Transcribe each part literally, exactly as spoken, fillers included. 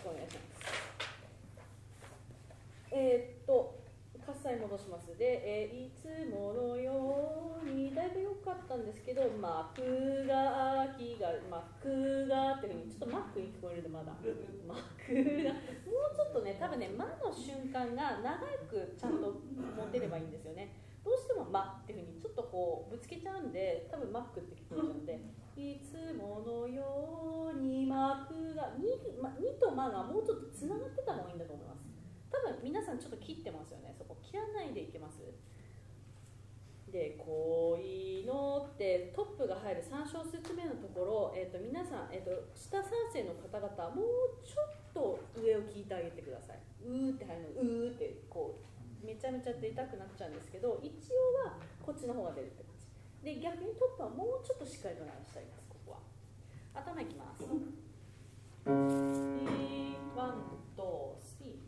くお願いします。えー、っと喝采戻します。で、えー、いつものようにだいぶ良かったんですけど、幕がきが幕がっていうふうにちょっとマックに聞こえるんでまだ幕がもうちょっとね多分ね間の瞬間が長くちゃんと持てればいいんですよね。どうしても間っていうふうにちょっとこうぶつけちゃうんで多分マックって聞こえちゃうんでいつものように幕が 2, 2と間がもうちょっとつながってた方がいいんだと思います。多分皆さんちょっと切ってますよね。そこ切らないでいけます。で恋のってトップが入るさん小節目のところ、えー、と皆さん、えー、と下さん世の方々もうちょっと上を聞いてあげてください。うーって入るのうーってこうめちゃめちゃ出たくなっちゃうんですけど一応はこっちの方が出るって感じで逆にトップはもうちょっとしっかりと鳴らしてあります。ここは頭いきます。ワンとスリー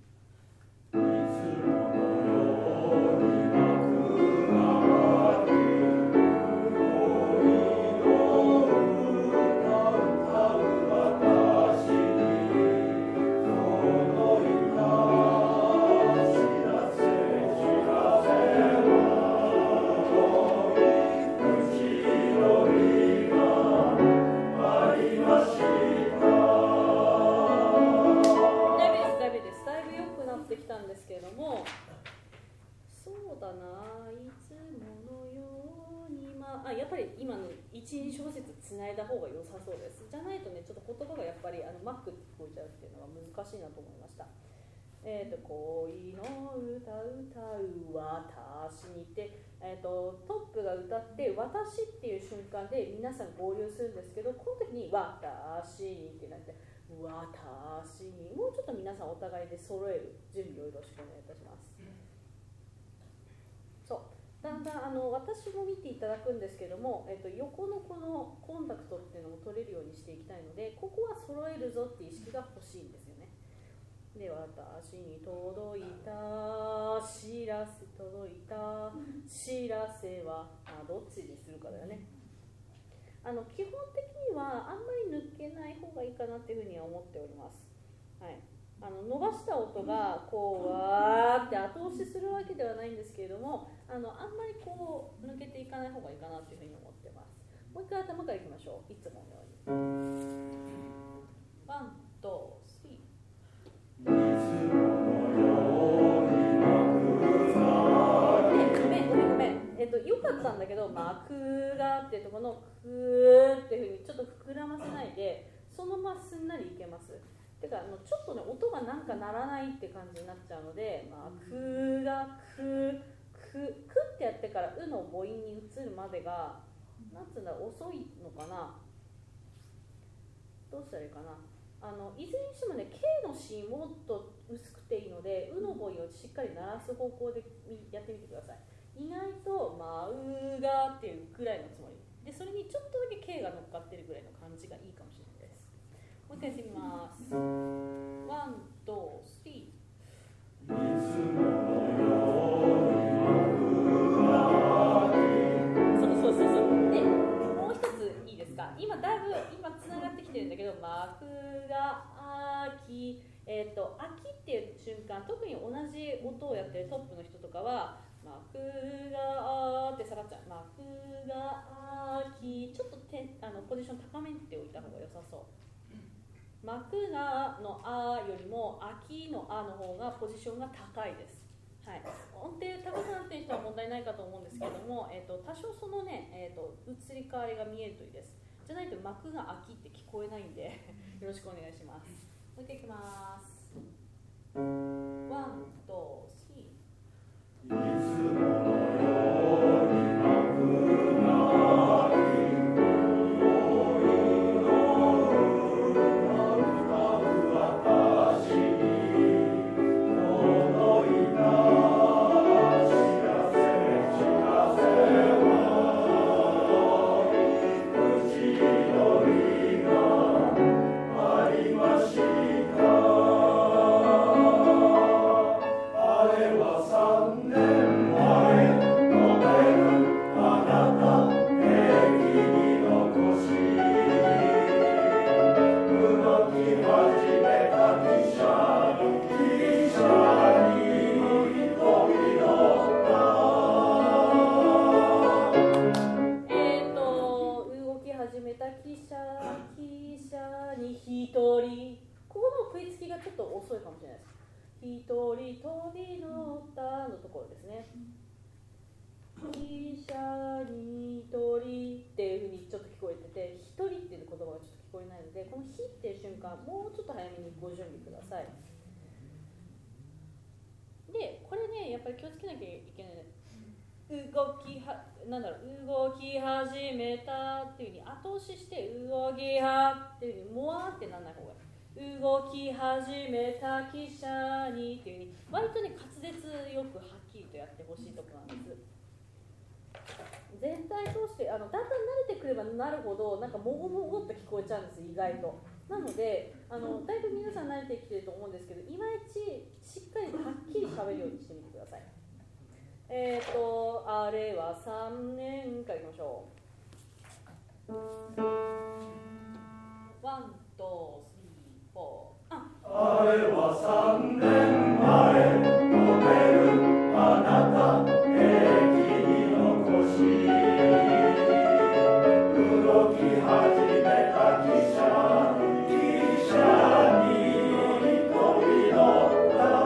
いち、に小節つないだ方が良さそうです。じゃないとねちょっと言葉がやっぱりあのマックって聞こえちゃうっていうのが難しいなと思いました。えーと恋の歌歌う私にって、えーとトップが歌って私っていう瞬間で皆さん合流するんですけどこの時に私にってなって私にもうちょっと皆さんお互いで揃える準備をよろしくお願いいたします。そうだんだんあの私も見ていただくんですけども、えっと、横のこのコンタクトっていうのも取れるようにしていきたいのでここは揃えるぞっていう意識が欲しいんですよね。で私に届いた知らせ届いた知らせはあどっちにするかだよね。あの基本的にはあんまり抜けない方がいいかなっていうふうには思っております。はい、あの伸ばした音がこうわーって後押しするわけではないんですけれどもあのあんまりこう抜けていかない方がいいかなというふうに思ってます。もう一回頭からいきましょう。いつものようにワン、ツー、スリーいつものように幕がごめんごめんごめんえっとよかったんだけど幕がっていうところのくーっていうふうにちょっと膨らませないでそのまますんなりいけます。てかあのちょっとね音がなんか鳴らないって感じになっちゃうので、まあ、くがくくくってやってからうの母音に移るまでがなんつうんだろう遅いのかな。どうしたらいいかな。あのいずれにしてもね K の子もっと薄くていいのでうの母音をしっかり鳴らす方向でやってみてください。意外とまあうがっていうぐらいのつもりでそれにちょっとだけ K が乗っかってるぐらいの感じがいいかもしれないです。もう一回やってみます。ワン、ツー、スリー。いつものように幕がそうそうそうそうでもう一ついいですか。今だいぶ今つながってきてるんだけど幕がきえっ、ー、と秋っていう瞬間特に同じ音をやってるトップの人とかは幕がって下がっちゃう。幕がきちょっとてあのポジション高めにっておいた方が良さそう。幕がのあよりも秋のあの方がポジションが高いです。はい、音程高くなっている人は問題ないかと思うんですけれども、えー、と多少そのね、えー、と移り変わりが見えるといいです。じゃないと幕が秋って聞こえないんでよろしくお願いします。もう一回いきます。ワン、ツー、スリー。いつものように幕があ食いつきがちょっと遅いかもしれないです。一人飛び乗ったのところですね。汽車に一人っていう風にちょっと聞こえてて、一人っていう言葉がちょっと聞こえないので、このひっていう瞬間、もうちょっと早めにご準備ください。で、これね、やっぱり気をつけなきゃいけないね。動きは、なんだろう、動き始めたっていう風に後押しして、動きはっていう風にもわーってなんない方がいい。動き始めた汽車にっていう風に、割とね、滑舌よくはっきりとやってほしいところなんです。全体通してあのだんだん慣れてくればなるほどなんかもごもごっと聞こえちゃうんです、意外と。なのであのだいぶ皆さん慣れてきてると思うんですけど、いまいちしっかりはっきり喋るようにしてみてください。えっ、ー、とあれはさんねんからいきましょう。ワン、ツー、スリー、フォー。あ、 あれはさんねんまえ飛べるあなた駅に残し動き始めた汽車汽車に飛び乗った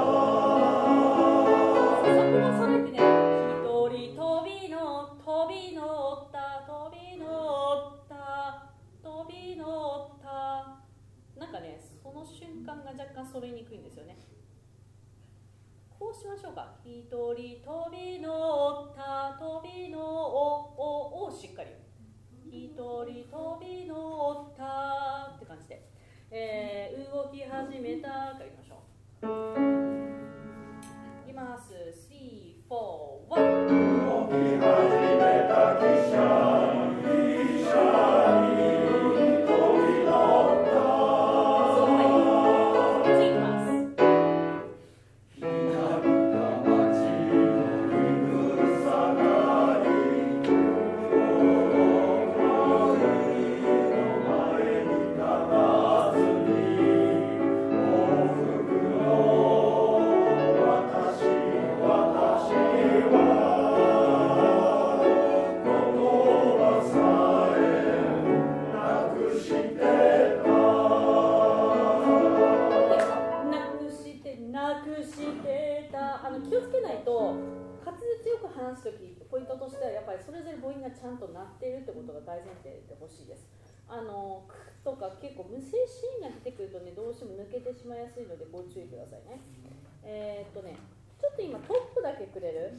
そこもそれってね、一人飛びの飛び乗った飛び乗った飛び乗ったなんかね、その瞬間が若干揃いにくいんですよね。こうしましょうか。一人飛び乗った飛び乗おをしっかり。一人飛び乗ったって感じで、えー、動き始めたからいきましょう。いきます。スリー、フォー、ワン。 動き始めた汽車汽車に飛び乗ったそう、はい。次いきます。気をつけないと滑舌よく話すときポイントとしてはやっぱりそれぞれ母音がちゃんと鳴っているってことが大前提でほしいです。あのくとか結構無声シーンが出てくるとねどうしても抜けてしまいやすいのでご注意くださいね。えー、っとねちょっと今トップだけくれる